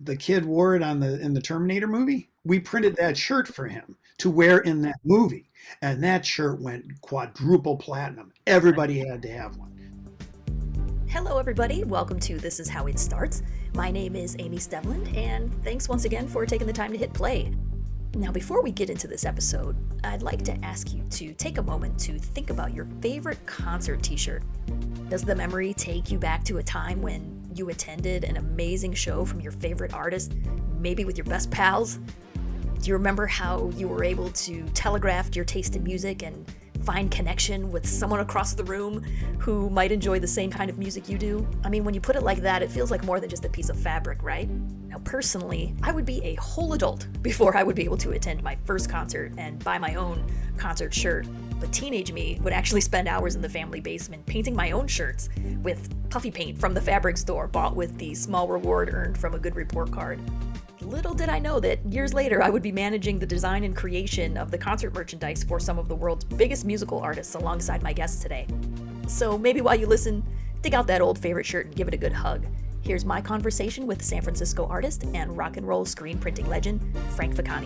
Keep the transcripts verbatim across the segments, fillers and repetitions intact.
the kid wore it on the in the Terminator movie. We printed that shirt for him to wear in that movie, and that shirt went quadruple platinum. Everybody had to have one. Hello, everybody. Welcome to This Is How It Starts. My name is Amy Stevland, and thanks once again for taking the time to hit play. Now, before we get into this episode, I'd like to ask you to take a moment to think about your favorite concert t-shirt. Does the memory take you back to a time when you attended an amazing show from your favorite artist, maybe with your best pals? Do you remember how you were able to telegraph your taste in music and find connection with someone across the room who might enjoy the same kind of music you do? I mean, when you put it like that, it feels like more than just a piece of fabric, right? Now, personally, I would be a whole adult before I would be able to attend my first concert and buy my own concert shirt. But teenage me would actually spend hours in the family basement painting my own shirts with puffy paint from the fabric store bought with the small reward earned from a good report card. Little did I know that years later I would be managing the design and creation of the concert merchandise for some of the world's biggest musical artists alongside my guests today. So maybe while you listen, dig out that old favorite shirt and give it a good hug. Here's my conversation with San Francisco artist and rock and roll screen printing legend, Frank Facani.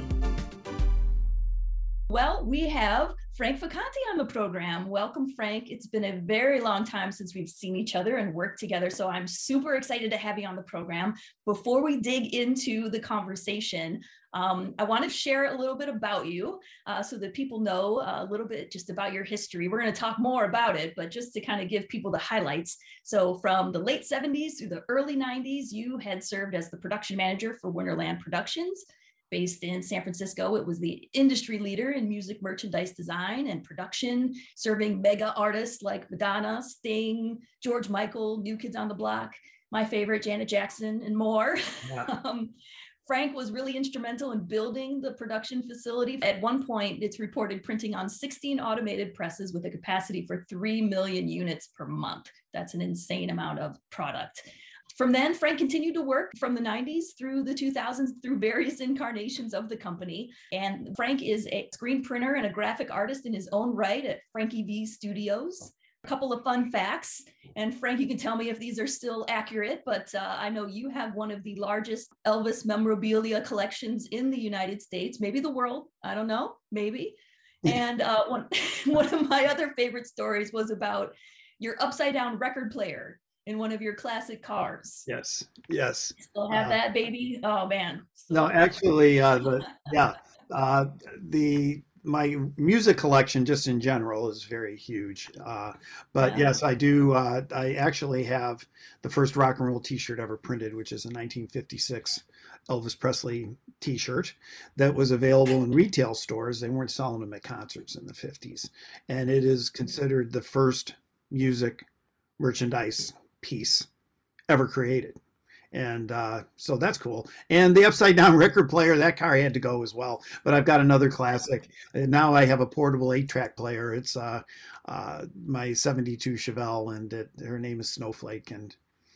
Well, we have Frank Facani on the program. Welcome, Frank. It's been a very long time since we've seen each other and worked together, so I'm super excited to have you on the program. Before we dig into the conversation, um, I want to share a little bit about you uh, so that people know a little bit just about your history. We're going to talk more about it, but just to kind of give people the highlights. So from the late seventies through the early nineties, you had served as the production manager for Winterland Productions. Based in San Francisco, it was the industry leader in music merchandise design and production, serving mega artists like Madonna, Sting, George Michael, New Kids on the Block, my favorite, Janet Jackson, and more. Yeah. um, Frank was really instrumental in building the production facility. At one point, it's reported printing on sixteen automated presses with a capacity for three million units per month. That's an insane amount of product. From then, Frank continued to work from the nineties through the two thousands through various incarnations of the company. And Frank is a screen printer and a graphic artist in his own right at Frankie V Studios. A couple of fun facts, and Frank, you can tell me if these are still accurate, but uh, I know you have one of the largest Elvis memorabilia collections in the United States, maybe the world, I don't know, maybe. And uh, one, one of my other favorite stories was about your upside down record player in one of your classic cars. Yes, yes. Still have uh, that, baby? Oh man. So no, actually, uh, the yeah, uh, the my music collection just in general is very huge. Uh, but yeah. Yes, I do. Uh, I actually have the first rock and roll T-shirt ever printed, which is a nineteen fifty-six Elvis Presley T-shirt that was available in retail stores. They weren't selling them at concerts in the fifties, and it is considered the first music merchandise piece ever created. And uh, so that's cool. And the upside down record player, that car had to go as well. But I've got another classic. And now I have a portable eight track player. It's uh, uh, my seventy-two Chevelle, and it, her name is Snowflake. And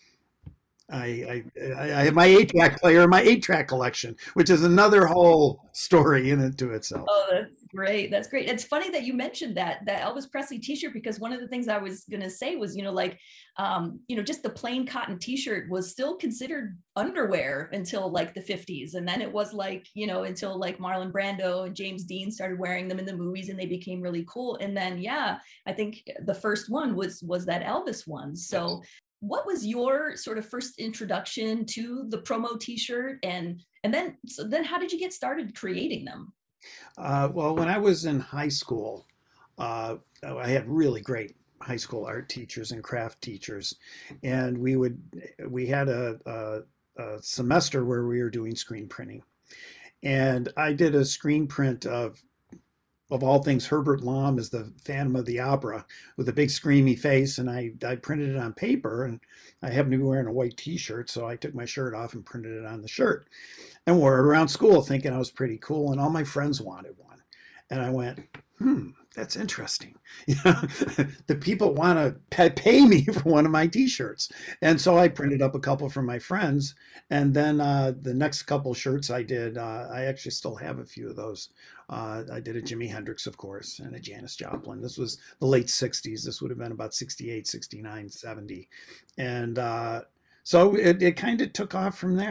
I, I, I have my eight track player, my eight track collection, which is another whole story in and to itself. Oh, that's great. That's great. It's funny that you mentioned that, that Elvis Presley T-shirt, because one of the things I was going to say was, you know, like, um, you know, just the plain cotton T-shirt was still considered underwear until like the fifties. And then it was like, you know, until like Marlon Brando and James Dean started wearing them in the movies and they became really cool. And then, yeah, I think the first one was, was that Elvis one. So what was your sort of first introduction to the promo T-shirt, and and then so then how did you get started creating them? Uh, well, when I was in high school, uh, I had really great high school art teachers and craft teachers, and we would we had a, a, a semester where we were doing screen printing, and I did a screen print of. Of all things, Herbert Lom is the Phantom of the Opera with a big screamy face, and I, I printed it on paper, and I happened to be wearing a white T-shirt, so I took my shirt off and printed it on the shirt and wore it around school thinking I was pretty cool, and all my friends wanted one. And I went, hmm, that's interesting. You know, the people want to pay, pay me for one of my T-shirts. And so I printed up a couple for my friends. And then uh, the next couple shirts I did, uh, I actually still have a few of those. Uh, I did a Jimi Hendrix, of course, and a Janis Joplin. This was the late sixties. This would have been about sixty-eight, sixty-nine, seventy. And uh, so it, it kind of took off from there.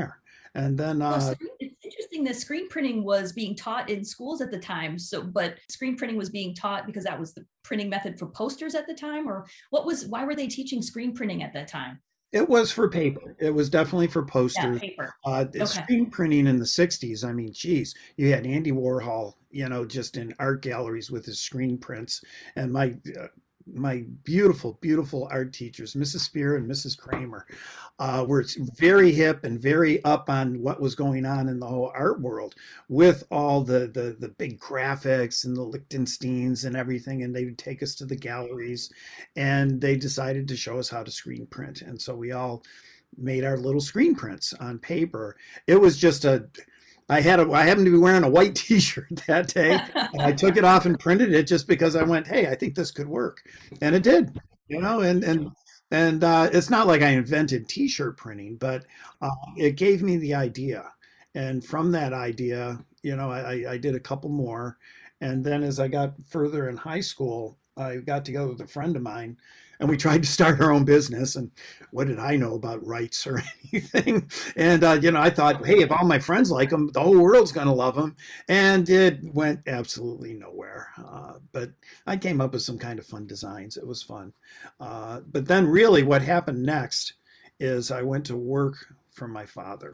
And then, So uh, screen, it's interesting that screen printing was being taught in schools at the time. So, but screen printing was being taught because that was the printing method for posters at the time, or what was? Why were they teaching screen printing at that time? it was for paper. It was definitely for Yeah, posters. paper. Uh, Okay. screen printing in the sixties, I mean, geez, you had Andy Warhol, you know, just in art galleries with his screen prints. And my uh, my beautiful, beautiful art teachers, Missus Spear and Missus Kramer, uh, were very hip and very up on what was going on in the whole art world with all the, the, the big graphics and the Lichtensteins and everything. And they would take us to the galleries and they decided to show us how to screen print. And so we all made our little screen prints on paper. It was just a, I had a, I happened to be wearing a white T-shirt that day, and I took it off and printed it just because I went, hey, I think this could work, and it did, you know, and and and uh, it's not like I invented T-shirt printing, but uh, it gave me the idea, and from that idea, you know, I, I did a couple more, and then as I got further in high school, I got together with a friend of mine, and we tried to start our own business. And what did I know about rights or anything? And uh, you know, I thought, hey, if all my friends like them, the whole world's going to love them. And it went absolutely nowhere. Uh, but I came up with some kind of fun designs. It was fun. Uh, but then, really, what happened next is I went to work for my father.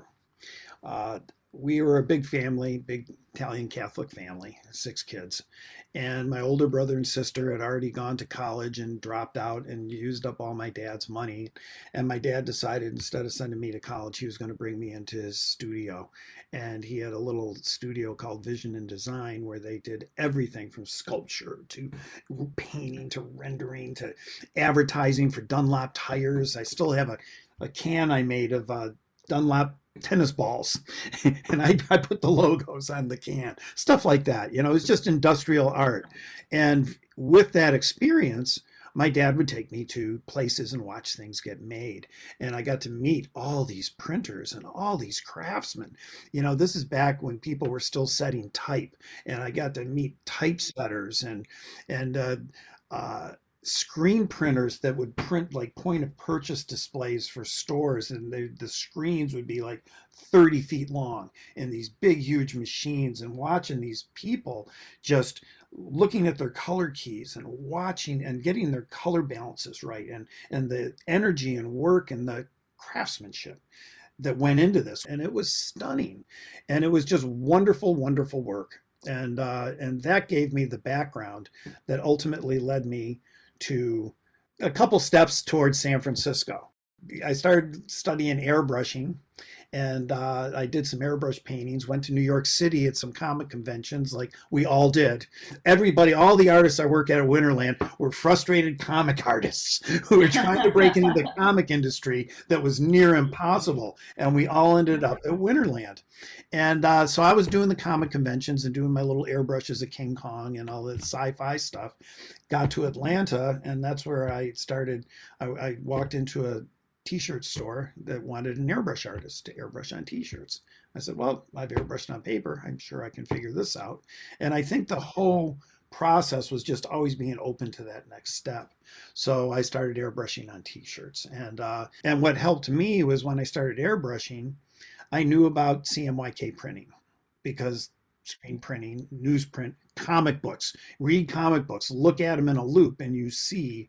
Uh, we were a big family, big Italian Catholic family, six kids. And my older brother and sister had already gone to college and dropped out and used up all my dad's money. And my dad decided instead of sending me to college, he was going to bring me into his studio. And he had a little studio called Vision and Design where they did everything from sculpture to painting to rendering to advertising for Dunlop tires. I still have a, a can I made of uh, Dunlop tennis balls and I, I put the logos on the can, stuff like that. You know, it's just industrial art. And with that experience, my dad would take me to places and watch things get made. And I got to meet all these printers and all these craftsmen. You know, this is back when people were still setting type, and I got to meet typesetters and, and, uh, uh, screen printers that would print like point of purchase displays for stores, and they, the screens would be like thirty feet long and these big huge machines, and watching these people just looking at their color keys and watching and getting their color balances right, and and the energy and work and the craftsmanship that went into this, and it was stunning, and it was just wonderful wonderful work. And uh, and that gave me the background that ultimately led me to a couple steps towards San Francisco. I started studying airbrushing, and uh, I did some airbrush paintings, went to New York City at some comic conventions like we all did. Everybody, all the artists I work at at Winterland were frustrated comic artists who were trying to break into the comic industry that was near impossible. And we all ended up at Winterland. And uh, so I was doing the comic conventions and doing my little airbrushes of King Kong and all the sci-fi stuff. Got to Atlanta, and that's where I started. I, I walked into a t-shirt store that wanted an airbrush artist to airbrush on t-shirts. I said, well, I've airbrushed on paper. I'm sure I can figure this out. And I think the whole process was just always being open to that next step. So I started airbrushing on t-shirts. And, uh, and what helped me was when I started airbrushing, I knew about C M Y K printing because screen printing, newsprint, comic books, read comic books, look at them in a loop, and you see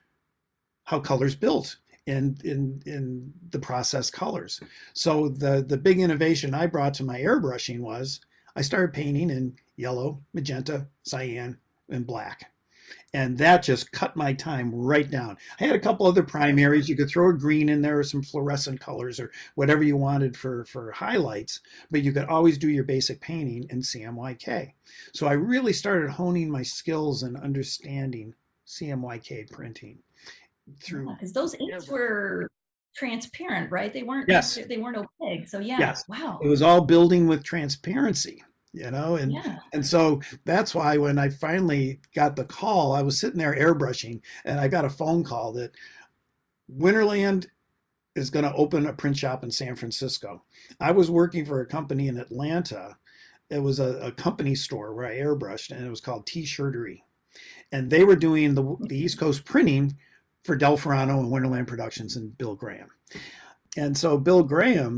how colors built in in in the process colors. So the the big innovation I brought to my airbrushing was I started painting in yellow, magenta, cyan, and black. And that just cut my time right down. I had a couple other primaries. You could throw a green in there or some fluorescent colors or whatever you wanted for, for highlights, but you could always do your basic painting in C M Y K. So I really started honing my skills and understanding C M Y K printing through. Because those inks were transparent, right? They weren't Yes. they weren't opaque. So yeah, Yes. wow. It was all building with transparency, you know, and Yeah. and so that's why when I finally got the call, I was sitting there airbrushing, and I got a phone call that Winterland is going to open a print shop in San Francisco. I was working for a company in Atlanta. It was a, a company store where I airbrushed, and it was called T-Shirtery, and they were doing the the East Coast printing for Del Ferrano and Winterland Productions and Bill Graham. And so Bill Graham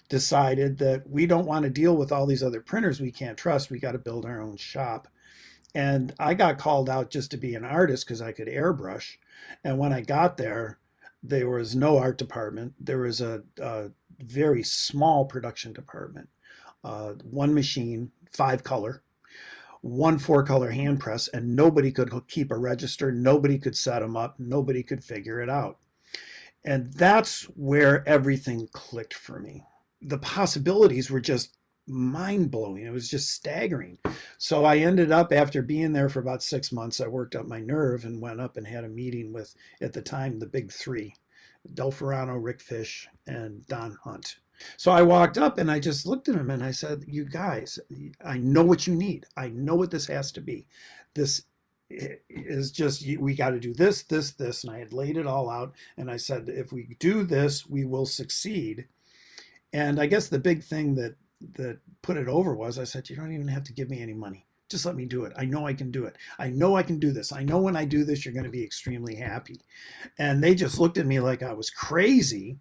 decided that we don't want to deal with all these other printers we can't trust. We got to build our own shop. And I got called out just to be an artist because I could airbrush. And when I got there, there was no art department. There was a, a very small production department. Uh, one machine, five color, one four color hand press, and nobody could keep a register. Nobody could set them up. Nobody could figure it out. And that's where everything clicked for me. The possibilities were just mind blowing. It was just staggering. So I ended up, after being there for about six months, I worked up my nerve and went up and had a meeting with, at the time, the big three, Del Ferrano, Rick Fish, and Don Hunt. So I walked up and I just looked at him and I said, you guys, I know what you need. I know what this has to be. This is just, we got to do this, this, this. And I had laid it all out. And I said, if we do this, we will succeed. And I guess the big thing that that put it over was I said, you don't even have to give me any money. Just let me do it. I know I can do it. I know I can do this. I know when I do this, you're going to be extremely happy. And they just looked at me like I was crazy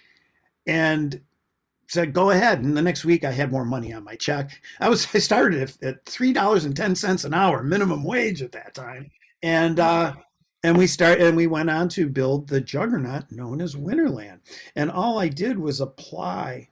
and said, go ahead. And the next week I had more money on my check. I was, I started at, at three dollars and ten cents an hour, minimum wage at that time. And, uh, and we started, and we went on to build the juggernaut known as Winterland. And all I did was apply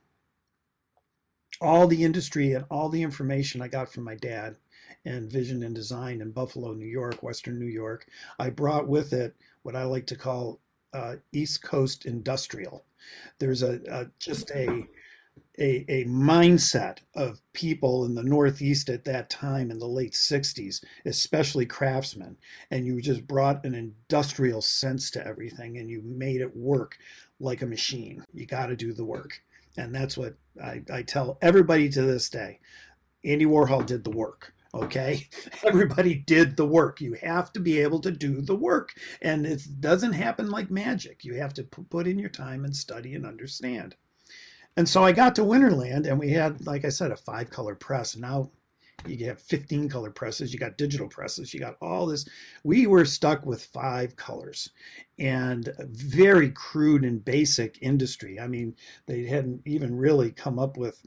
all the industry and all the information I got from my dad and vision and design in Buffalo, New York, Western New York. I brought with it what I like to call uh, East Coast industrial. There's a, a just a, a a mindset of people in the Northeast at that time in the late sixties, especially craftsmen, and you just brought an industrial sense to everything and you made it work like a machine. You got to do the work. And that's what I, I tell everybody to this day. Andy Warhol did the work, okay? Everybody did the work. You have to be able to do the work. And it doesn't happen like magic. You have to put in your time and study and understand. And so I got to Winterland, and we had, like I said, a five color press. Now you have fifteen color presses, you got digital presses, you got all this. We were stuck with five colors and very crude and basic industry. I mean, they hadn't even really come up with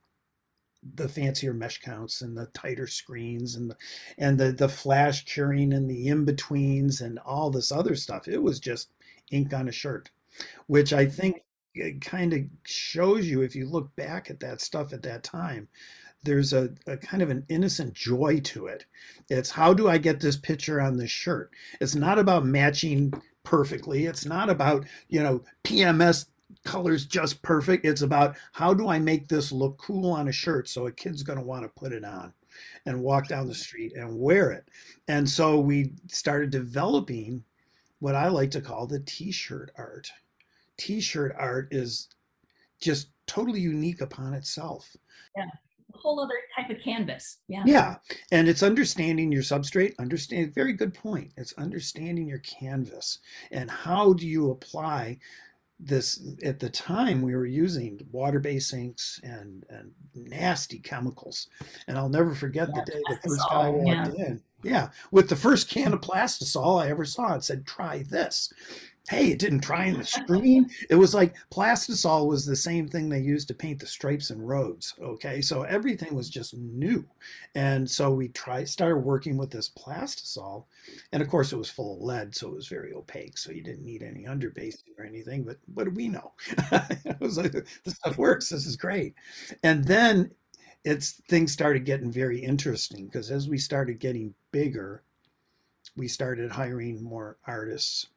the fancier mesh counts and the tighter screens and the, and the, the flash curing and the in-betweens and all this other stuff. It was just ink on a shirt, which I think kind of shows you, if you look back at that stuff at that time, there's a, a kind of an innocent joy to it. It's how do I get this picture on this shirt? It's not about matching perfectly. It's not about, you know, P M S colors just perfect. It's about how do I make this look cool on a shirt so a kid's going to want to put it on and walk down the street and wear it. And so we started developing what I like to call the t-shirt art. T-shirt art is just totally unique upon itself. Yeah. A whole other type of canvas. Yeah. Yeah. And it's understanding your substrate, understand, very good point. It's understanding your canvas and how do you apply this. At the time we were using water-based inks and, and nasty chemicals. And I'll never forget yeah, the day the first guy walked yeah. in. Yeah. With the first can of Plastisol I ever saw, it said, try this. Hey, it didn't try in the screen. It was like Plastisol was the same thing they used to paint the stripes and roads. Okay, so everything was just new. And so we tried, started working with this Plastisol. And of course, it was full of lead, so it was very opaque. So you didn't need any underbasing or anything. But what do we know? It was like, this stuff works. This is great. And then it's things started getting very interesting because as we started getting bigger, we started hiring more artists.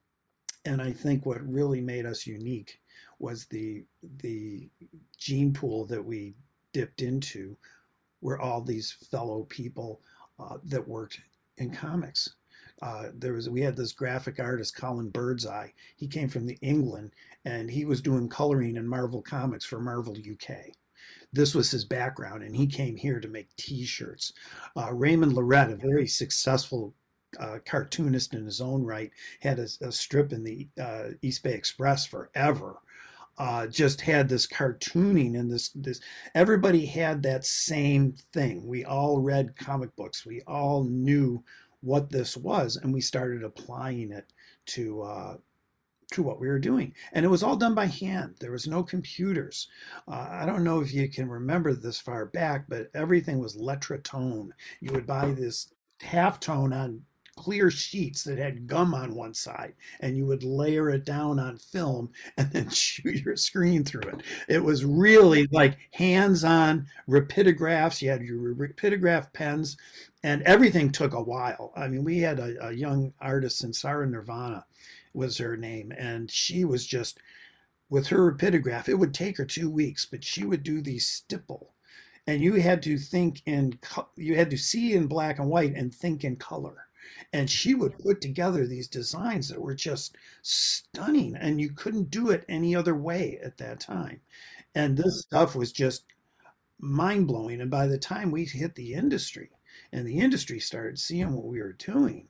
And I think what really made us unique was the the gene pool that we dipped into were all these fellow people uh, that worked in comics. Uh, there was we had this graphic artist, Colin Birdseye. He came from the England and he was doing coloring in Marvel Comics for Marvel U K. This was his background, and he came here to make T-shirts. Uh, Raymond Lorette, a very successful Uh, cartoonist in his own right, had a, a strip in the uh, East Bay Express forever. Uh, just had this cartooning and this this everybody had that same thing. We all read comic books. We all knew what this was, and we started applying it to uh, to what we were doing. And it was all done by hand. There was no computers. Uh, I don't know if you can remember this far back, but everything was Letratone. You would buy this halftone on clear sheets that had gum on one side, and you would layer it down on film and then shoot your screen through it. It was really like hands-on rapidographs. You had your rapidograph pens, and everything took a while. I mean, we had a, a young artist in Sarah Nirvana was her name, and she was just, with her rapidograph, it would take her two weeks, but she would do these stipple, and you had to think in, you had to see in black and white and think in color. And she would put together these designs that were just stunning, and you couldn't do it any other way at that time. And this stuff was just mind blowing. And by the time we hit the industry and the industry started seeing what we were doing,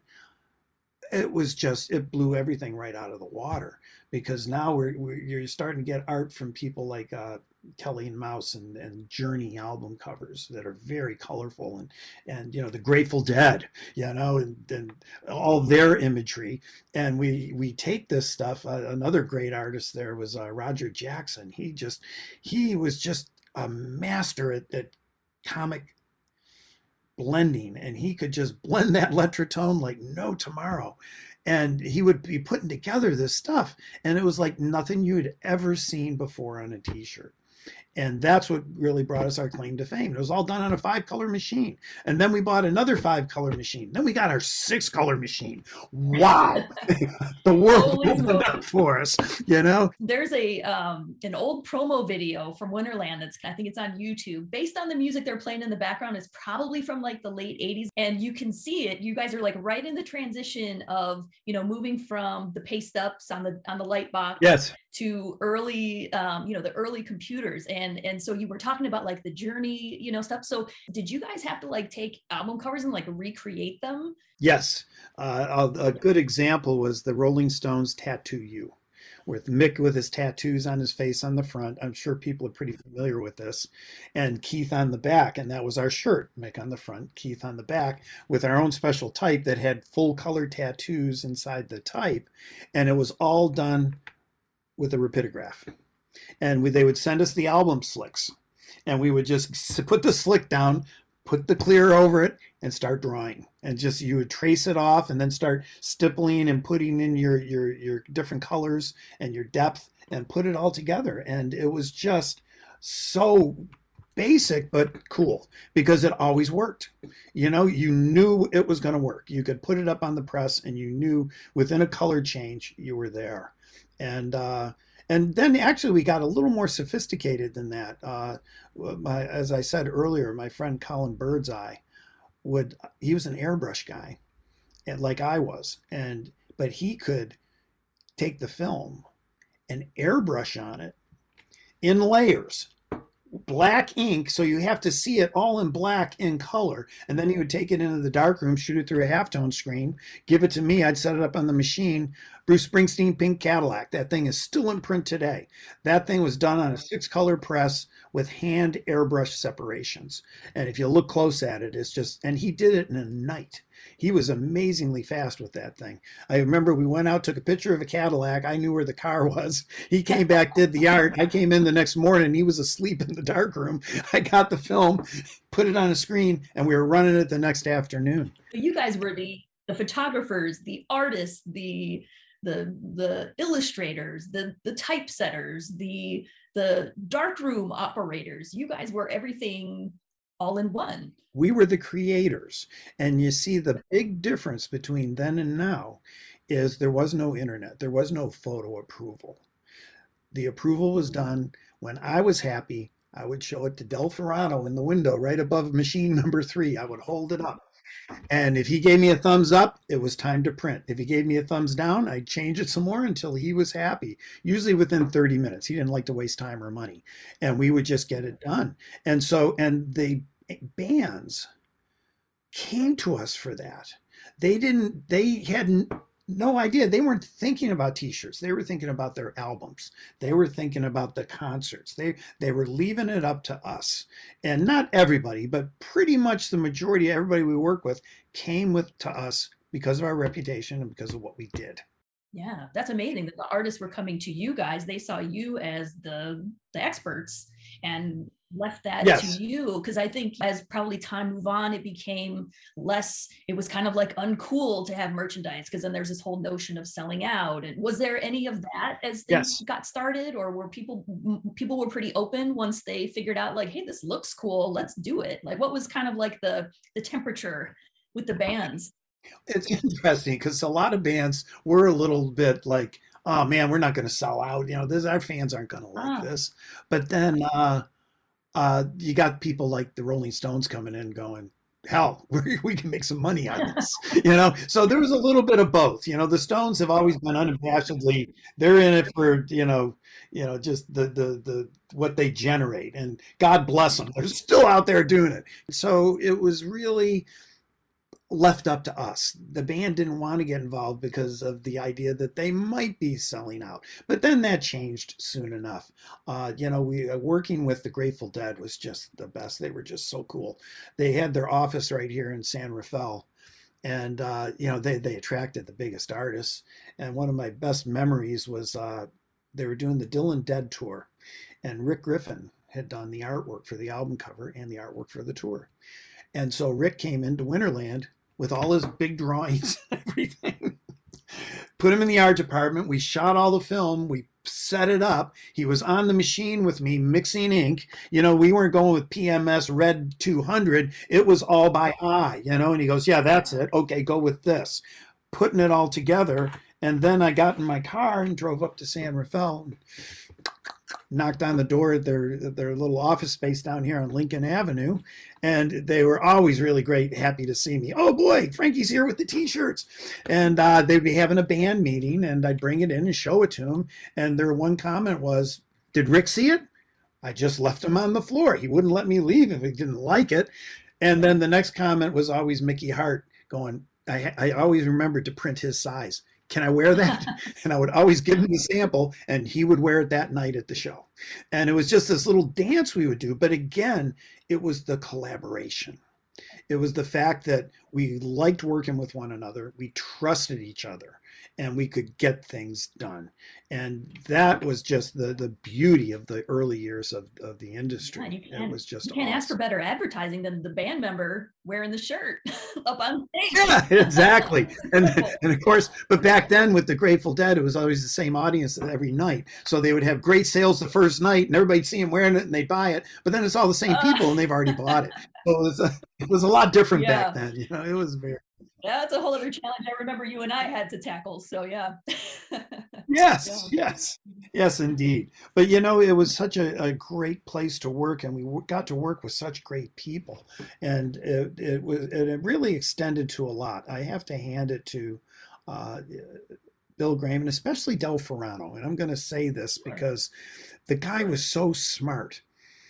it was just, it blew everything right out of the water, because now we're, we're you're starting to get art from people like uh, Kelly and Mouse and, and Journey album covers that are very colorful, and and you know the Grateful Dead, you know, and, and all their imagery. And we we take this stuff. Uh, another great artist there was uh, Roger Jackson. He just he was just a master at, at comic blending, and he could just blend that Letratone like no tomorrow. And he would be putting together this stuff, and it was like nothing you had ever seen before on a t-shirt. And that's what really brought us our claim to fame. It was all done on a five color machine. And then we bought another five color machine. Then we got our six color machine. Wow. The world opened up for us, you know? There's a um, an old promo video from Winterland that's, I think it's on YouTube, based on the music they're playing in the background. Is probably from like the late eighties. And you can see it. You guys are like right in the transition of, you know, moving from the paste ups on the on the light box. Yes. To early, um, you know, the early computers. And, and so you were talking about like the Journey, you know, stuff. So did you guys have to like take album covers and like recreate them? Yes. Uh, a, a good example was the Rolling Stones Tattoo You, with Mick with his tattoos on his face on the front. I'm sure people are pretty familiar with this. And Keith on the back. And that was our shirt, Mick on the front, Keith on the back, with our own special type that had full color tattoos inside the type. And it was all done with a rapidograph. And we, they would send us the album slicks, and we would just put the slick down, put the clear over it, and start drawing. And just, you would trace it off and then start stippling and putting in your your your different colors and your depth and put it all together. And it was just so basic but cool, because it always worked. You know, you knew it was going to work. You could put it up on the press and you knew within a color change you were there. And uh, and then actually we got a little more sophisticated than that. Uh, my, as I said earlier, my friend Colin Birdseye would, he was an airbrush guy, and like I was, and but he could take the film and airbrush on it in layers, black ink, so you have to see it all in black in color. And then he would take it into the darkroom, shoot it through a halftone screen, give it to me. I'd set it up on the machine. Bruce Springsteen, Pink Cadillac. That thing is still in print today. That thing was done on a six color press with hand airbrush separations. And if you look close at it, it's just, and he did it in a night. He was amazingly fast with that thing. I remember we went out, took a picture of a Cadillac. I knew where the car was. He came back, did the art. I came in the next morning. He was asleep in the dark room. I got the film, put it on a screen, and we were running it the next afternoon. You guys were the, the photographers, the artists, the the the illustrators, the the typesetters, the the darkroom operators. You guys were everything all in one. We were the creators. And you see, the big difference between then and now is there was no internet. There was no photo approval. The approval was done when I was happy. I would show it to Del Ferrano in the window right above machine number three. I would hold it up. And if he gave me a thumbs up, it was time to print. If he gave me a thumbs down, I'd change it some more until he was happy, usually within thirty minutes. He didn't like to waste time or money. And we would just get it done. And so, and the bands came to us for that. They didn't, they had no idea. They weren't thinking about t-shirts. They were thinking about their albums. They were thinking about the concerts. They they were leaving it up to us. And not everybody, but pretty much the majority of everybody we work with came with to us because of our reputation and because of what we did. Yeah, that's amazing that the artists were coming to you guys. They saw you as the the experts and left that to Yes, you, because I think as probably time moved on, it became less, it was kind of like uncool to have merchandise because then there's this whole notion of selling out. And was there any of that as things yes. got started, or were people people were pretty open once they figured out like, hey, this looks cool, let's do it? Like what was kind of like the the temperature with the bands? It's interesting because a lot of bands were a little bit like, oh man, we're not going to sell out. You know, this our fans aren't going to like Ah, this. But then uh, uh, you got people like the Rolling Stones coming in going, hell, we we can make some money on this. You know, so there was a little bit of both. You know, the Stones have always been unabashedly they're in it for you know, you know, just the the the what they generate, and God bless them, they're still out there doing it. So it was really left up to us. The band didn't want to get involved because of the idea that they might be selling out. But then that changed soon enough. Uh, you know, we uh, working with the Grateful Dead was just the best. They were just so cool. They had their office right here in San Rafael, and uh, you know they they attracted the biggest artists. And one of my best memories was uh, they were doing the Dylan Dead tour, and Rick Griffin had done the artwork for the album cover and the artwork for the tour. And so Rick came into Winterland with all his big drawings and everything. Put him in the art department. We shot all the film. We set it up. He was on the machine with me mixing ink. You know, we weren't going with P M S Red two hundred. It was all by eye, you know. And he goes, yeah, that's it. Okay, go with this. Putting it all together. And then I got in my car and drove up to San Rafael, knocked on the door at their their little office space down here on Lincoln Avenue, and they were always really great, happy to see me. Oh boy, Frankie's here with the T-shirts, and uh, they'd be having a band meeting, and I'd bring it in and show it to them. And their one comment was, "Did Rick see it? I just left him on the floor. He wouldn't let me leave if he didn't like it." And then the next comment was always Mickey Hart going, I, I always remembered to print his size. Can I wear that? And I would always give him the sample, and he would wear it that night at the show. And it was just this little dance we would do. But again, it was the collaboration. It was the fact that we liked working with one another, we trusted each other, and we could get things done. And that was just the the beauty of the early years of, of the yeah, you industry. It can't was you just can't ask for awesome. better advertising than the band member wearing the shirt up on stage. Yeah, exactly. And Incredible. and of course, but back then with the Grateful Dead, it was always the same audience every night. So they would have great sales the first night, and everybody'd see them wearing it, and they'd buy it. But then it's all the same Uh, people, and they've already bought it. So it was a, it was a lot different back yeah, then. You know, it was very that's a whole other challenge I remember you and I had to tackle. So yeah. Yeah. yes, yes, yes, indeed. But you know, it was such a, a great place to work, and we w- got to work with such great people, and it, it was and it really extended to a lot. I have to hand it to. Uh, Bill Graham, and especially Del Ferrano. And I'm going to say this Sure. because the guy was so smart.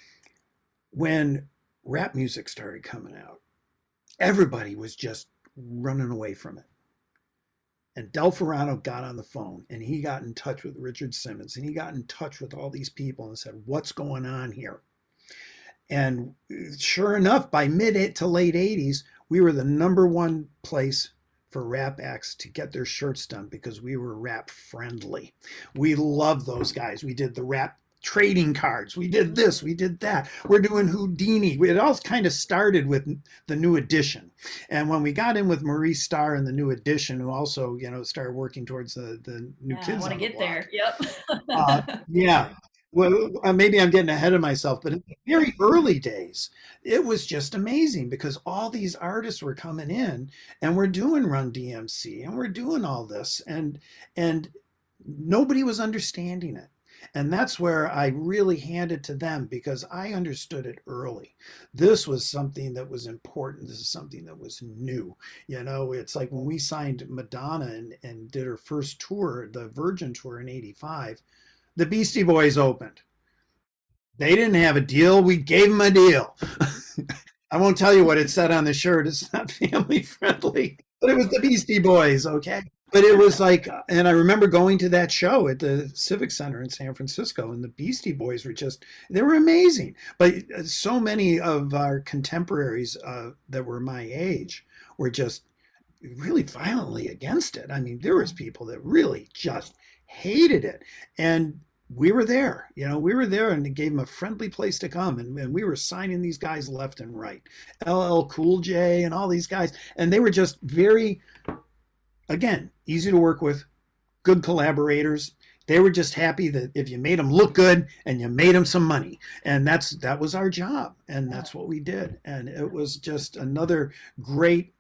When rap music started coming out, everybody was just running away from it. And Del Ferrano got on the phone and he got in touch with Richard Simmons and he got in touch with all these people and said, what's going on here? And sure enough, by mid to late eighties, we were the number one place for rap acts to get their shirts done because we were rap friendly. We loved those guys. We did the rap trading cards. We did this, we did that. We're doing Houdini. It all kind of started with the New Edition. And when we got in with Maurice Starr and the New Edition, who also, you know, started working towards the, the New Yeah, I Kids want to on the get Block, there. Yep. uh, yeah. Well, uh, maybe I'm getting ahead of myself, but in the very early days, it was just amazing because all these artists were coming in and we're doing Run D M C and we're doing all this and and nobody was understanding it. And that's where I really handed to them because I understood it early. This was something that was important. This is something that was new. You know, it's like when we signed Madonna and, and did her first tour, the Virgin tour in eighty-five, the Beastie Boys opened. They didn't have a deal. We gave them a deal. I won't tell you what it said on the shirt. It's not family friendly, but it was the Beastie Boys, okay? But it was like, and I remember going to that show at the Civic Center in San Francisco, and the Beastie Boys were just, they were amazing. But so many of our contemporaries uh, that were my age were just really violently against it. I mean, there was people that really just hated it. And we were there, you know, we were there and it gave them a friendly place to come. And, and we were signing these guys left and right. L L Cool J and all these guys. And they were just very, again, easy to work with, good collaborators. They were just happy that if you made them look good and you made them some money, and that's that was our job, and that's what we did. And it was just another great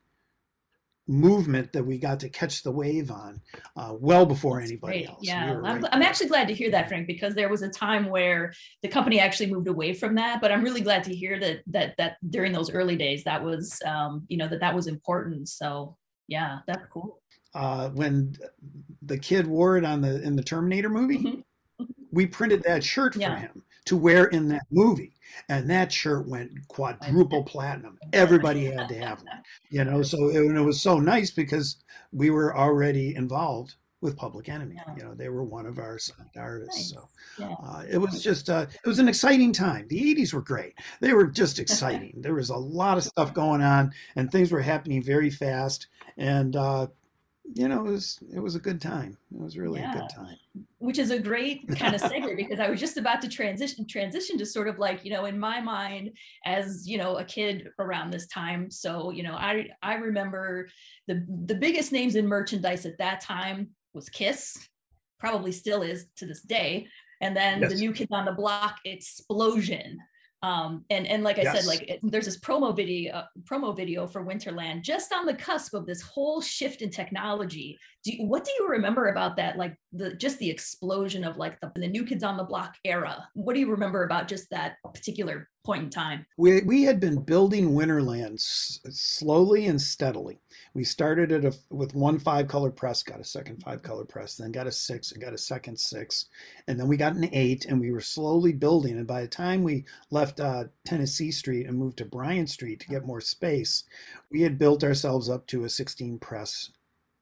movement that we got to catch the wave on, uh, well before That's anybody great. else. Yeah, We were I'm, right I'm there. actually glad to hear that, Frank, because there was a time where the company actually moved away from that. But I'm really glad to hear that that that during those early days, that was um, you know, that that was important. So yeah, that's cool. Uh, when the kid wore it on the in the Terminator movie, Mhm. we printed that shirt for Yeah, him to wear in that movie, and that shirt went I quadruple platinum. bet. Everybody had to have one, you know. So it, and it was so nice because we were already involved with Public Enemy. Yeah, You know, they were one of our signed artists. nice. So Yeah. uh, it was just uh, it was an exciting time. The eighties were great. They were just exciting. There was a lot of stuff going on, and things were happening very fast. And uh, you know, it was it was a good time. It was really a Yeah. good time. Which is a great kind of segue because I was just about to transition transition to sort of like, you know, in my mind as, you know, a kid around this time. So, you know, I I remember the the biggest names in merchandise at that time was Kiss, probably still is to this day. And then the Yes. New Kids on the Block explosion. Um, and and like I said, Yes. like it, there's this promo video uh, promo video for Winterland just on the cusp of this whole shift in technology. Do you, what do you remember about that? Like the just the explosion of like the, the New Kids on the Block era. What do you remember about just that particular point in time? We, we had been building Winterland s- slowly and steadily. We started at a, with one five color press, got a second five color press, then got a six and got a second six. And then we got an eight and we were slowly building. And by the time we left uh, Tennessee Street and moved to Bryant Street to get more space, we had built ourselves up to a sixteen press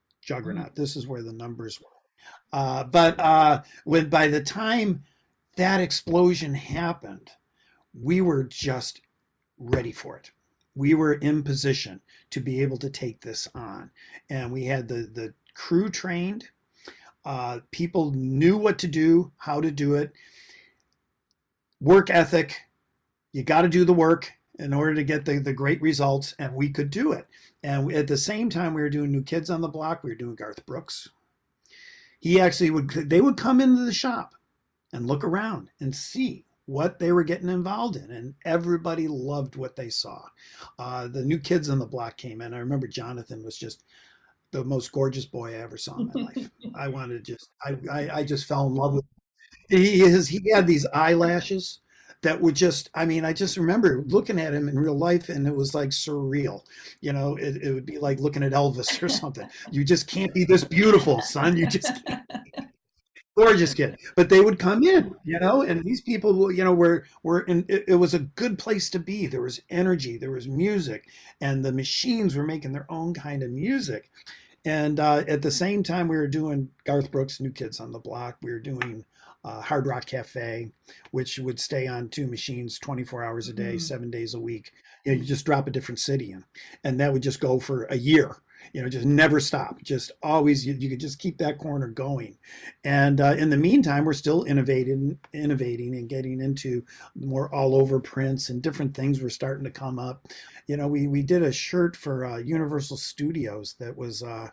Mhm. juggernaut. This is where the numbers were. Uh, but uh, when by the time that explosion happened, we were just ready for it. We were in position to be able to take this on. And we had the, the crew trained. Uh, people knew what to do, how to do it. Work ethic, you got to do the work in order to get the, the great results. And we could do it. And we, at the same time, we were doing New Kids on the Block. We were doing Garth Brooks. He actually would, they would come into the shop and look around and see what they were getting involved in, and everybody loved what they saw. Uh, the New Kids on the Block came in. I remember Jonathan was just the most gorgeous boy I ever saw in my life. I wanted to just, I, I, I just fell in love with him. He is, he had these eyelashes that would just, I mean, I just remember looking at him in real life and it was like surreal. You know, it, it would be like looking at Elvis or something. You just can't be this beautiful, son. You just gorgeous kid. But they would come in, you know, and these people, you know, were were in. It, it was a good place to be. There was energy, there was music, and the machines were making their own kind of music. And uh, at the same time, we were doing Garth Brooks' New Kids on the Block. We were doing uh, Hard Rock Cafe, which would stay on two machines twenty-four hours a day, Mhm. seven days a week. You know, you just drop a different city in, and that would just go for a year. You know, just never stop. Just always, you, you could just keep that corner going. And uh, in the meantime, we're still innovating, innovating, and getting into more all over prints and different things were starting to come up. You know, we we did a shirt for uh, Universal Studios that was uh,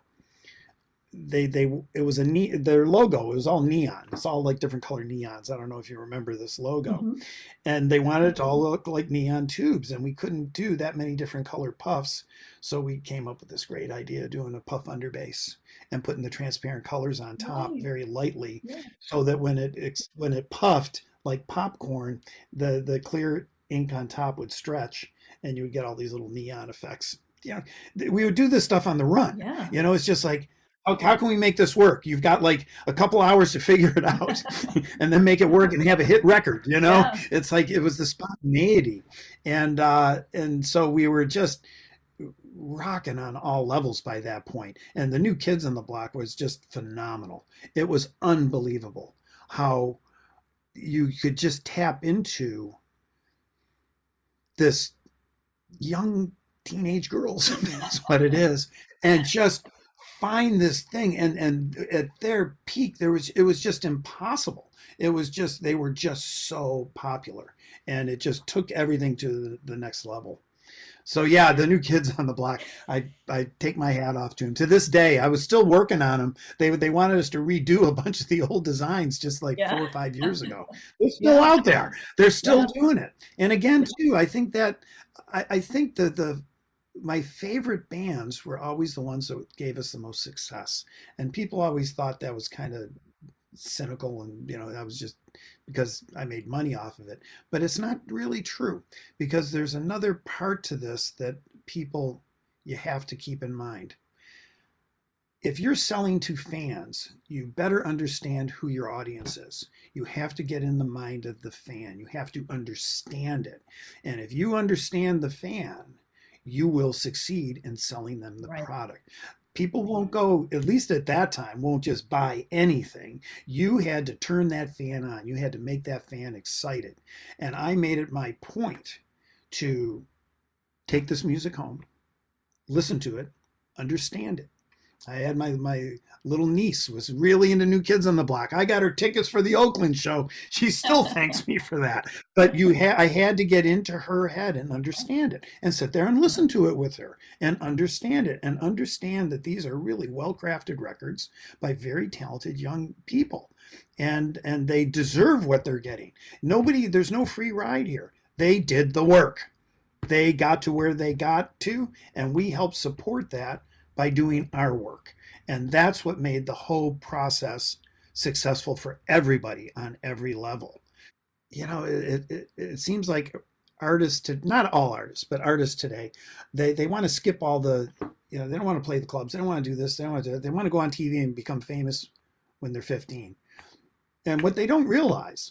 they they it was a ne- their logo. It was all neon. It's all like different color neons. I don't know if you remember this logo. Mhm. And they wanted it to all look like neon tubes, and we couldn't do that many different color puffs. So we came up with this great idea of doing a puff underbase and putting the transparent colors on top Right. very lightly, Yeah. so that when it ex- when it puffed like popcorn, the the clear ink on top would stretch, and you would get all these little neon effects. Yeah, we would do this stuff on the run. Yeah. You know, it's just like, how, how can we make this work? You've got like a couple hours to figure it out and then make it work and have a hit record, you know? Yeah. It's like it was the spontaneity. And uh and so we were just rocking on all levels by that point. And the New Kids on the Block was just phenomenal. It was unbelievable how you could just tap into this young teenage girls. That's what it is. And just find this thing. And and at their peak, there was it was just impossible. It was just they were just so popular. And it just took everything to the, the next level. So yeah, the New Kids on the Block, I I take my hat off to him. To this day, I was still working on them. They they wanted us to redo a bunch of the old designs just like Yeah. four or five years ago. They're still Yeah. out there. They're still Yeah. doing it. And again, too, I think that I, I think that the my favorite bands were always the ones that gave us the most success. And people always thought that was kind of cynical and you know that was just because I made money off of it, but it's not really true, because there's another part to this that people you have to keep in mind. If you're selling to fans, you better understand who your audience is. You have to get in the mind of the fan. You have to understand it, and if you understand the fan, you will succeed in selling them the Right. product. People won't go, at least at that time, won't just buy anything. You had to turn that fan on. You had to make that fan excited. And I made it my point to take this music home, listen to it, understand it. I had my my little niece was really into New Kids on the Block. I got her tickets for the Oakland show. She still thanks me for that. But you ha- I had to get into her head and understand it and sit there and listen to it with her and understand it and understand that these are really well-crafted records by very talented young people. And and they deserve what they're getting. Nobody, there's no free ride here. They did the work. They got to where they got to, and we helped support that by doing our work. And that's what made the whole process successful for everybody on every level. You know, it, it, it seems like artists, to, not all artists, but artists today, they, they want to skip all the, you know, they don't want to play the clubs. They don't want to do this. They don't want to do that. They want to go on T V and become famous when they're fifteen. And what they don't realize,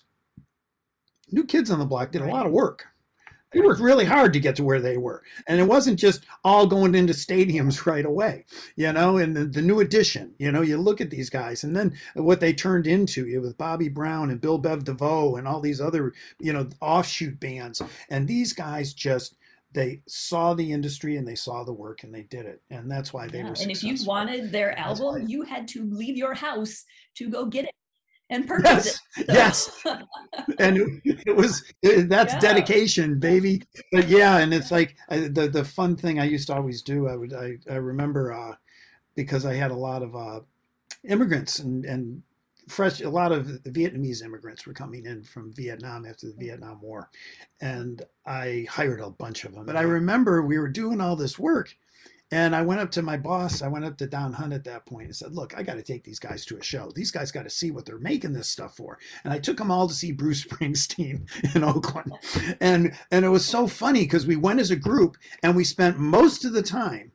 New Kids on the Block did a lot of work. They worked really hard to get to where they were. And it wasn't just all going into stadiums right away, you know, and the, the New Edition, you know, you look at these guys and then what they turned into, you know, with Bobby Brown and Bill Bev DeVoe and all these other, you know, offshoot bands. And these guys just, they saw the industry and they saw the work and they did it. And that's why they Yeah. were And if successful. you wanted their That's album, why- you had to leave your house to go get it and purchase Yes, it. So- yes. And it, it was it, that's Yeah. dedication, baby. But yeah, and it's like I, the the fun thing I used to always do. I would I, I remember uh, because I had a lot of uh, immigrants and and fresh a lot of Vietnamese immigrants were coming in from Vietnam after the Vietnam War, and I hired a bunch of them. But I remember we were doing all this work. And I went up to my boss, I went up to Don Hunt at that point and said, look, I got to take these guys to a show. These guys got to see what they're making this stuff for. And I took them all to see Bruce Springsteen in Oakland. And, and it was so funny because we went as a group and we spent most of the time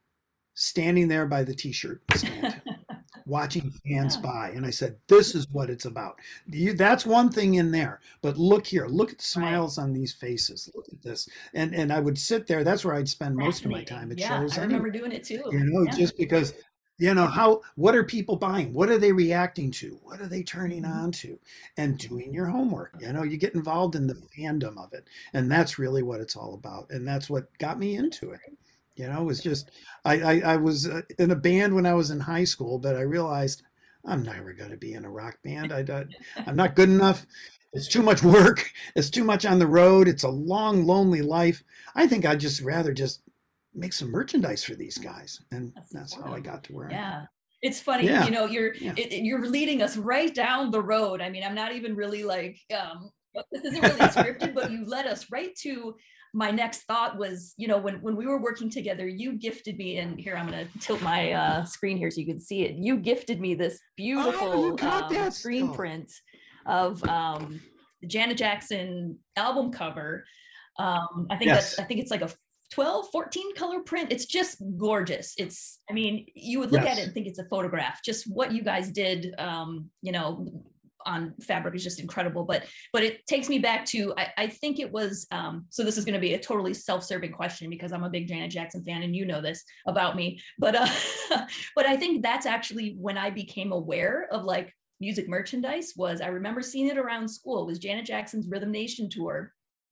standing there by the t-shirt stand, watching fans Yeah. buy. And I said, this is what it's about. You, that's one thing in there. But look here, look at the smiles on these faces. Look at this. And and I would sit there. That's where I'd spend most of my time at yeah, shows. I anyway. remember doing it too. You know, Yeah. just because, you know, how, what are people buying? What are they reacting to? What are they turning Mhm. on to? And doing your homework. You know, you get involved in the fandom of it. And that's really what it's all about. And that's what got me into it. You know, it was just, I, I, I was uh, in a band when I was in high school, but I realized I'm never going to be in a rock band. I, don't- I'm not good enough. It's too much work. It's too much on the road. It's a long, lonely life. I think I'd just rather just make some merchandise for these guys. And That's that's how I important. got to where I am. Yeah. It's funny, Yeah. you know, you're Yeah. it, it- you're leading us right down the road. I mean, I'm not even really like, um, this isn't really scripted, but you led us right to my next thought was, you know, when, when we were working together, you gifted me, and here, I'm going to tilt my uh, screen here so you can see it. You gifted me this beautiful you got um, that screen still. print of um, the Janet Jackson album cover. Um, I think Yes. that's, I think it's like a twelve, fourteen color print. It's just gorgeous. It's, I mean, you would look at Yes. it and think it's a photograph. Just what you guys did, um, you know, on fabric is just incredible. But but it takes me back to, I, I think it was, um, so this is going to be a totally self-serving question because I'm a big Janet Jackson fan and you know this about me. But uh, but I think that's actually when I became aware of like music merchandise. Was I remember seeing it around school. It was Janet Jackson's Rhythm Nation tour.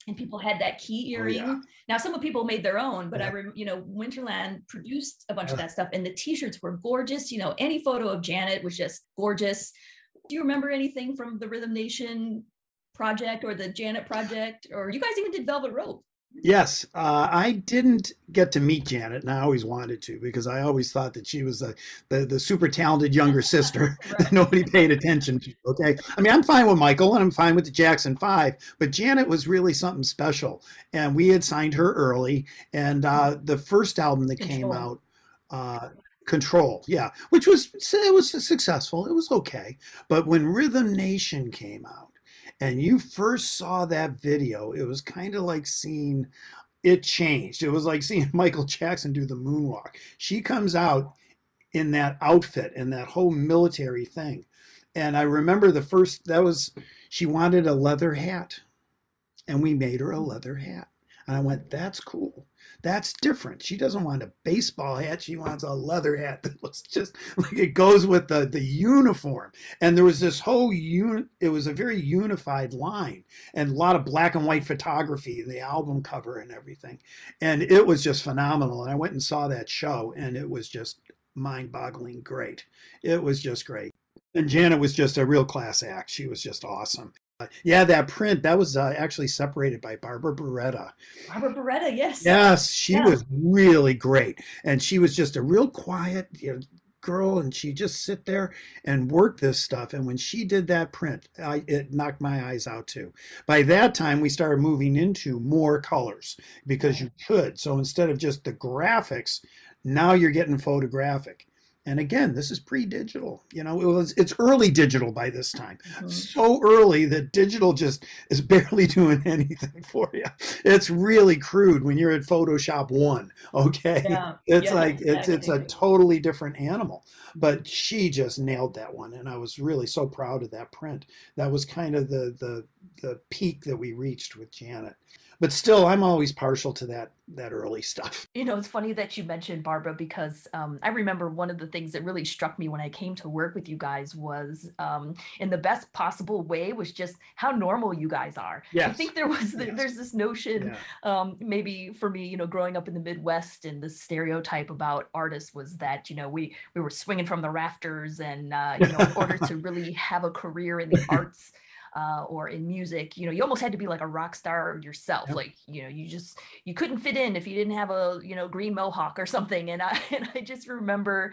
and people had that key Oh yeah. earring. Now, some of people made their own, but I, Yeah. rem- you know, Winterland produced a bunch of Uh, that stuff, and the T-shirts were gorgeous. You know, any photo of Janet was just gorgeous. Do you remember anything from the Rhythm Nation project or the Janet project, or you guys even did Velvet Rope? Yes, uh, I didn't get to meet Janet, and I always wanted to because I always thought that she was the the, the super talented younger sister that Right. nobody paid attention to. Okay, I mean I'm fine with Michael and I'm fine with the Jackson Five, but Janet was really something special, and we had signed her early. And uh, the first album that came Control. out, uh, Control, yeah, which was it was successful, it was okay, but when Rhythm Nation came out and you first saw that video, it was kind of like seeing it changed. It was like seeing Michael Jackson do the moonwalk. She comes out in that outfit and that whole military thing. And I remember the first, that was, she wanted a leather hat and we made her a leather hat. And I went, that's cool. That's different. She doesn't want a baseball hat. She wants a leather hat that looks just like it goes with the, the uniform. And there was this whole unit, it was a very unified line and a lot of black and white photography, the album cover and everything. And it was just phenomenal. And I went and saw that show and it was just mind boggling great. It was just great. And Janet was just a real class act. She was just awesome. Yeah, that print that was uh, actually separated by Barbara Beretta. Barbara Beretta, yes. Yes, she Yeah. was really great, and she was just a real quiet, you know, girl, and she just sit there and work this stuff. And when she did that print, I, it knocked my eyes out too. By that time, we started moving into more colors because Right. you could. So instead of just the graphics, now you're getting photographic. And again, this is pre-digital. You know, it was it's early digital by this time. Mhm. So early that digital just is barely doing anything for you. It's really crude when you're at Photoshop one. Okay. Yeah. It's Yeah, like it's it's a exactly. totally different animal. But she just nailed that one. And I was really so proud of that print. That was kind of the the the peak that we reached with Janet. But still, I'm always partial to that that early stuff. You know, it's funny that you mentioned Barbara because um, I remember one of the things that really struck me when I came to work with you guys was, um, in the best possible way, was just how normal you guys are. I Yes. think there was there- Yes. there's this notion, Yeah. um, maybe for me, you know, growing up in the Midwest, and the stereotype about artists was that you know we we were swinging from the rafters, and uh, you know, in order to really have a career in the arts, uh, or in music, you know, you almost had to be like a rock star yourself. Yep. Like, you know, you just you couldn't fit in if you didn't have a, you know, green mohawk or something. And I and I just remember,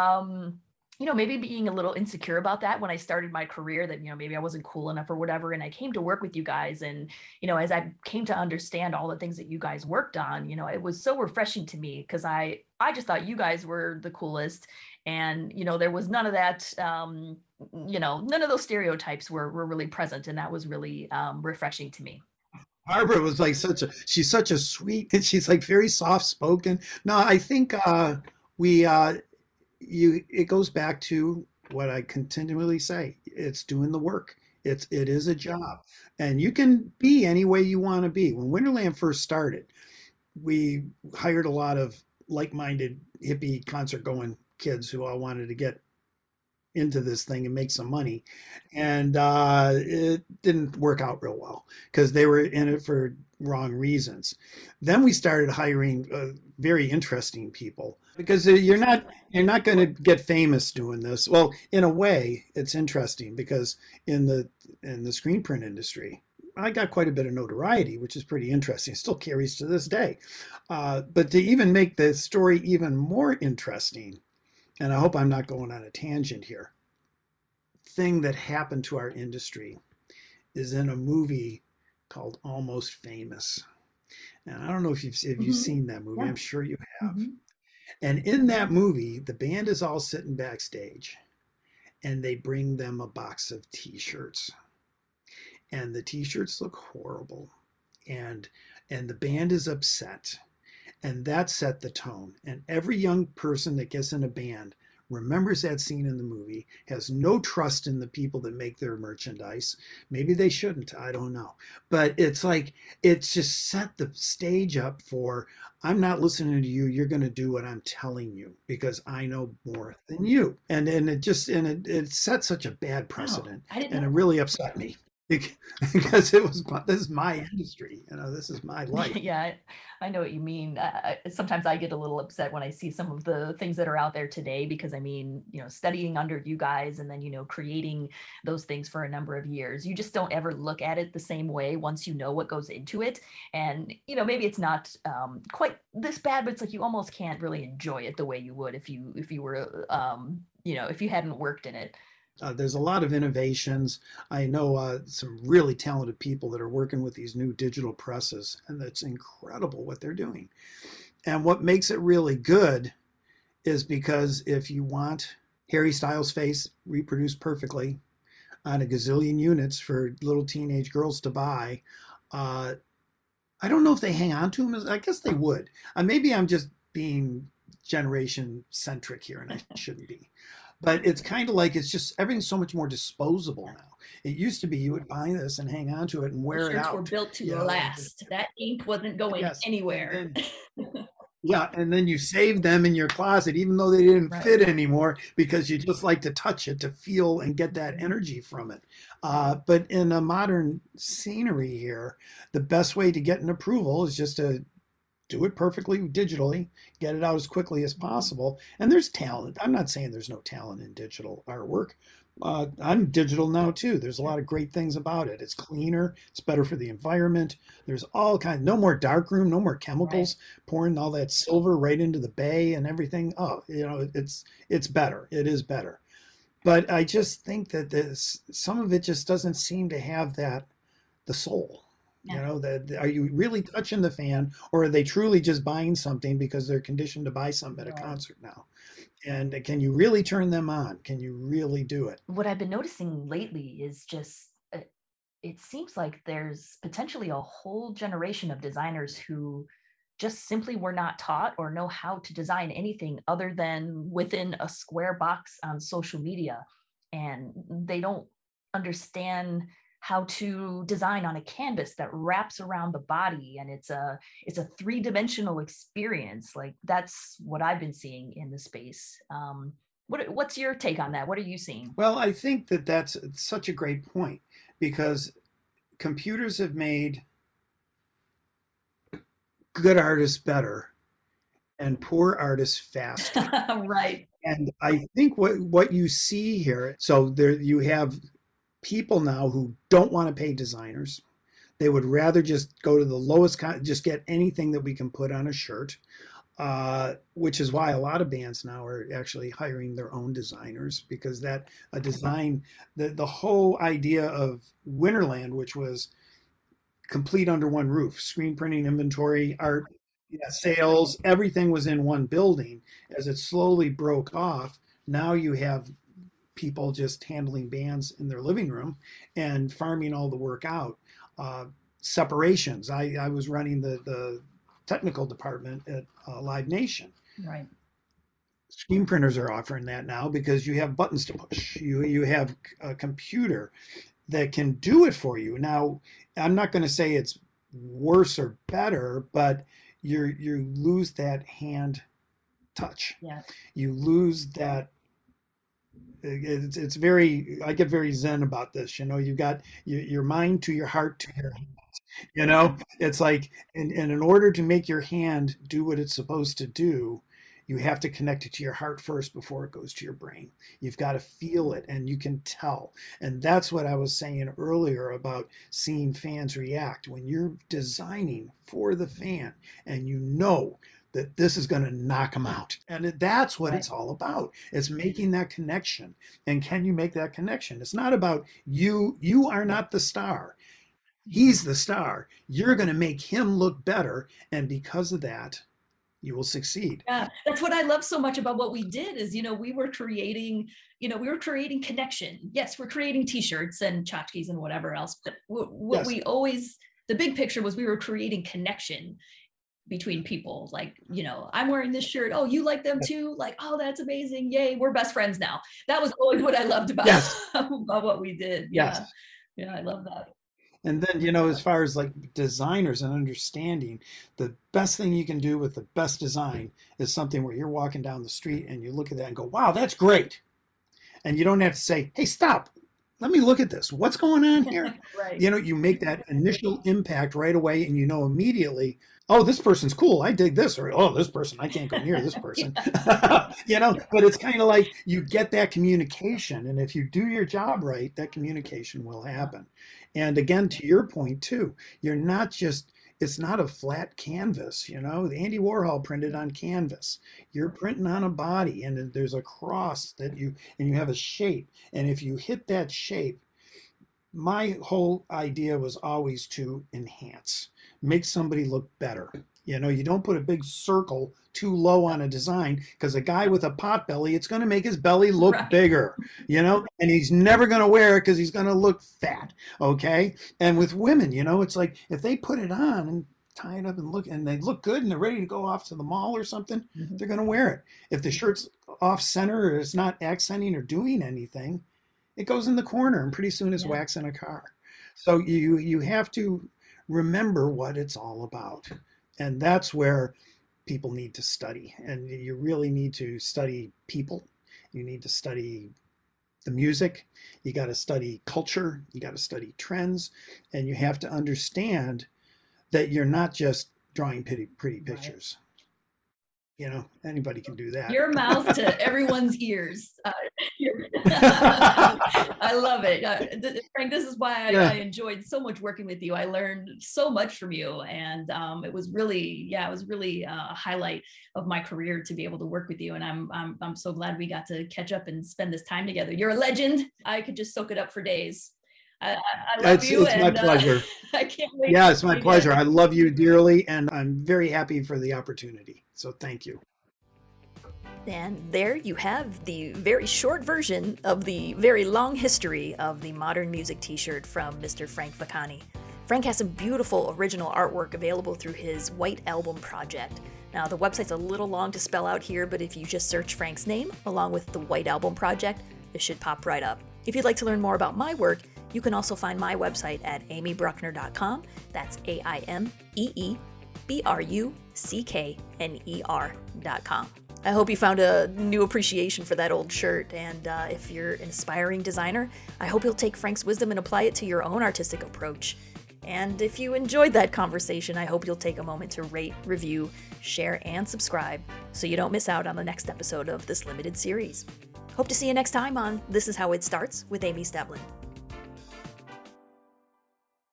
um, you know, maybe being a little insecure about that when I started my career, that, you know, maybe I wasn't cool enough or whatever. And I came to work with you guys. And, you know, as I came to understand all the things that you guys worked on, you know, it was so refreshing to me because I I just thought you guys were the coolest. And, you know, there was none of that, um, you know, none of those stereotypes were were really present. And that was really um refreshing to me. Barbara was like such a she's such a sweet and she's like very soft spoken. No, I think uh we uh you it goes back to what I continually say. It's doing the work. It's it is a job. And you can be any way you want to be. When Winterland first started, we hired a lot of like-minded hippie concert going kids who all wanted to get into this thing and make some money. And uh, it didn't work out real well because they were in it for wrong reasons. Then we started hiring uh, very interesting people because uh, you're not you're not going to get famous doing this. Well, in a way, it's interesting because in the in the screen print industry, I got quite a bit of notoriety, which is pretty interesting. It still carries to this day. Uh, but to even make the story even more interesting, and I hope I'm not going on a tangent here, thing that happened to our industry is in a movie called Almost Famous. And I don't know if you've if you've Mhm. seen that movie. Yeah. I'm sure you have. Mhm. And in that movie, the band is all sitting backstage and they bring them a box of t-shirts. And the t-shirts look horrible. And and the band is upset. And that set the tone. And every young person that gets in a band remembers that scene in the movie, has no trust in the people that make their merchandise. Maybe they shouldn't, I don't know. But it's like, it's just set the stage up for, I'm not listening to you, you're going to do what I'm telling you because I know more than you. And and it just, and it, it set such a bad Wow. precedent. I didn't And it know. really upset me. because it was this is my industry, you know, this is my life. Yeah, I, I know what you mean. Uh, sometimes I get a little upset when I see some of the things that are out there today, because I mean, you know, studying under you guys and then, you know, creating those things for a number of years, you just don't ever look at it the same way once you know what goes into it. And, you know, maybe it's not um, quite this bad, but it's like you almost can't really enjoy it the way you would if you if you were, um, you know, if you hadn't worked in it. Uh, there's a lot of innovations. I know uh, some really talented people that are working with these new digital presses, and it's incredible what they're doing. And what makes it really good is because if you want Harry Styles' face reproduced perfectly on a gazillion units for little teenage girls to buy, uh, I don't know if they hang on to them. I guess they would. Uh, maybe I'm just being generation centric here, and I shouldn't be. But it's kind of like it's just everything's so much more disposable now. It used to be you would buy this and hang on to it and wear it Shirts out. were built to you know, last. That ink wasn't going yes, anywhere. and then, yeah, and then you saved them in your closet, even though they didn't Right. fit anymore, because you just like to touch it, to feel and get that energy from it. Uh, but in a modern scenery here, the best way to get an approval is just to do it perfectly digitally, get it out as quickly as possible. And there's talent. I'm not saying there's no talent in digital artwork. Uh, I'm digital now too. There's a lot of great things about it. It's cleaner. It's better for the environment. There's all kinds. No more darkroom. No more chemicals pouring all that silver right into the bay and everything. Oh, you know, it's it's better. It is better. But I just think that this some of it just doesn't seem to have that the soul. You Yeah. know, that are you really touching the fan, or are they truly just buying something because they're conditioned to buy something at a Right. concert now? And can you really turn them on? Can you really do it? What I've been noticing lately is just uh, it seems like there's potentially a whole generation of designers who just simply were not taught or know how to design anything other than within a square box on social media. And they don't understand how to design on a canvas that wraps around the body, and it's a it's a three-dimensional experience. Like that's what I've been seeing in the space. Um, what what's your take on that? What are you seeing? Well, I think that that's such a great point because computers have made good artists better and poor artists faster. Right. And I think what what you see here, so there you have people now who don't want to pay designers. They would rather just go to the lowest, just get anything that we can put on a shirt, uh, which is why a lot of bands now are actually hiring their own designers because that a design, the, the whole idea of Winterland, which was complete under one roof, screen printing, inventory, art, yeah, sales, everything was in one building. As it slowly broke off, now you have people just handling bands in their living room and farming all the work out. Uh, separations. I, I was running the, the technical department at uh, Live Nation. Right. Screen printers are offering that now because you have buttons to push. You you have a computer that can do it for you. Now, I'm not going to say it's worse or better, but you you lose that hand touch. Yeah. You lose that. It's it's very. I get very zen about this. You know, you got your, your mind to your heart to your hand. You know, it's like, and, and in order to make your hand do what it's supposed to do, you have to connect it to your heart first before it goes to your brain. You've got to feel it and you can tell. And that's what I was saying earlier about seeing fans react. When you're designing for the fan and you know that this is going to knock them out. And that's what Right. it's all about. It's making that connection. And can you make that connection? It's not about you. You are not the star. He's the star. You're going to make him look better. And because of that, you will succeed. Yeah, that's what I love so much about what we did is, you know, we were creating, you know, we were creating connection. Yes, we're creating t-shirts and tchotchkes and whatever else, but what, what Yes. we always, the big picture was we were creating connection between people. Like, you know, I'm wearing this shirt. Oh, you like them too? Like, oh, that's amazing. Yay, we're best friends now. That was always what I loved about, Yes. about what we did. Yes. Yeah. Yeah, I love that. And then, you know, as far as like designers and understanding, the best thing you can do with the best design is something where you're walking down the street and you look at that and go, wow, that's great. And you don't have to say, hey, stop. let me look at this. What's going on here? Right. You know, you make that initial impact right away, and you know immediately, oh, this person's cool. I dig this. Or, oh, this person, I can't go near this person. You know, but it's kind of like you get that communication. And if you do your job right, that communication will happen. And again, to your point too, you're not just, it's not a flat canvas. You know, the Andy Warhol printed on canvas. You're printing on a body, and there's a cross that you, and you have a shape. And if you hit that shape, my whole idea was always to enhance, make somebody look better. You know, you don't put a big circle too low on a design, because a guy with a pot belly, it's going to make his belly look Right. bigger, you know, and he's never going to wear it because he's going to look fat. Okay. And with women, you know, it's like if they put it on and tie it up and look, and they look good and they're ready to go off to the mall or something, Mhm. they're going to wear it. If the shirt's off center or it's not accenting or doing anything, it goes in the corner, and pretty soon it's Yeah. wax in a car. So you you have to remember what it's all about. And that's where people need to study. And you really need to study people. You need to study the music. You got to study culture. You got to study trends. And you have to understand that you're not just drawing pretty, pretty Right. pictures. You know, anybody can do that. Your mouth to everyone's ears. Uh, you're- I love it. Uh, th- Frank, this is why I, Yeah. I enjoyed so much working with you. I learned so much from you. And um, it was really, yeah, it was really uh, a highlight of my career to be able to work with you. And I'm, I'm, I'm so glad we got to catch up and spend this time together. You're a legend. I could just soak it up for days. I, I, I love It's, you. it's my and, uh, pleasure. I can't wait. Yeah, to it's my see you pleasure. again. I love you dearly, and I'm very happy for the opportunity. So thank you. And there you have the very short version of the very long history of the Modern Music t-shirt from Mister Frank Vaccani. Frank has some beautiful original artwork available through his White Album project. Now, the website's a little long to spell out here, but if you just search Frank's name along with the White Album project, it should pop right up. If you'd like to learn more about my work, you can also find my website at amy bruckner dot com. That's A I M E E B R U C K N E R dot com. I hope you found a new appreciation for that old shirt, and uh, if you're an aspiring designer, I hope you'll take Frank's wisdom and apply it to your own artistic approach. And if you enjoyed that conversation, I hope you'll take a moment to rate, review, share, and subscribe so you don't miss out on the next episode of this limited series. Hope to see you next time on This Is How It Starts with Amy Stevlin.